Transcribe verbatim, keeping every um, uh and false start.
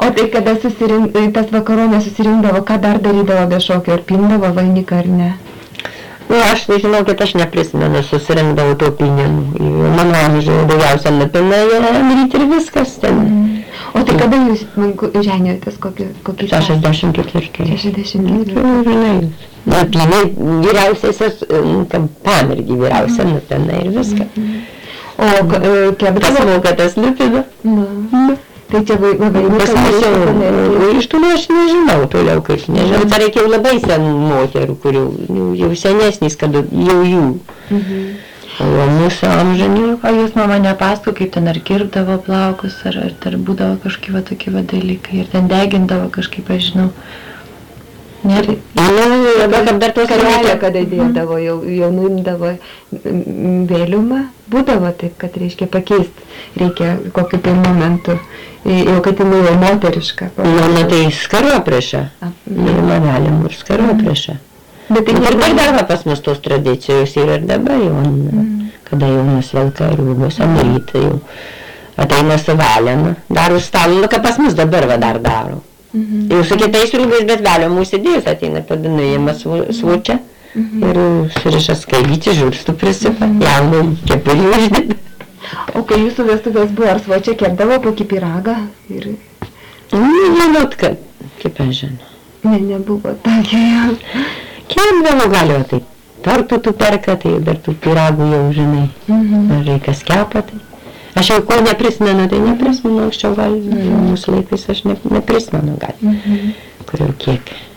O tai kada susirink, tas vakaronė susirinkdavo, ką dar darydavo be šokio, ar pindavo vainiką ar ne? Nu, aš nežinau, kad aš neprisimenu, susirinkdavau to pinimų. Mano amžiuje daugiausia napina ryti ir viskas ten. Mm. O tai kada jūs ženiotės, kokį... kokį šešiasdešimt ketvirti. šešiasdešimt ketvirti. Nu, žinai, napinai vyriausiasis, tam pamirgi vyriausia napina ir viskas. Mm. O kepdavo... Pasmauka tas napina. Na. Tai čia labai... Pas mus jau, iš tų aš nežinau toliau, kaip nežinau. Tai reikėjo labai senų moterų, kurių jau senesnys, kad jau jų. Mhm. O mūsų amžinių. O jūs, mama, nepasako, kaip ten ar kirpdavo plaukus, ar, ar dar būdavo kažkokie va tokie va dalykai, ir ten degindavo kažkaip, aš žinau. Nėra. Nu, kaip dar tos karvelė, kada dėdavo, jau, jau nuimdavo vėliumą, būdavo taip, kad reiškia pakeist, reikia kokiu tai momentu, jau kad jinai jau moteriška. Nu, na tai skaropriešą, mylima galim ir skaropriešą. Bet tai ir dar dar pas mus tos tradicijos yra ir dabar jau, kada jau nusvelka rūbus, ant rytą jau ateina su valėnu, daro stalą, nu, ką pas mus dabar va dar daro. Mhm. Jau su kitais rūbais, bet vėliau mūsų įdėjus ateina padinėjama svočia mhm. ir suriša skailyčią, žurstų prisipa, mhm. jaunų kepurį uždėda. O kai jūsų vestuvės buvo, ar svočia kepdavo kokį pyragą? Ir... Nu, žinot, kad, kaip aš žinau. Ne, nebuvo tokia. Kepdavo galio, tai tortų tu perka, tai dar tų pyragų jau žinai. Mhm. Ar reikas kepa, tai. Aš jau ko neprisimenu, tai neprisimenu, anksčiau gal, mhm. mūsų laikais aš ne, neprisimenu gal, mhm. kur jau kiek.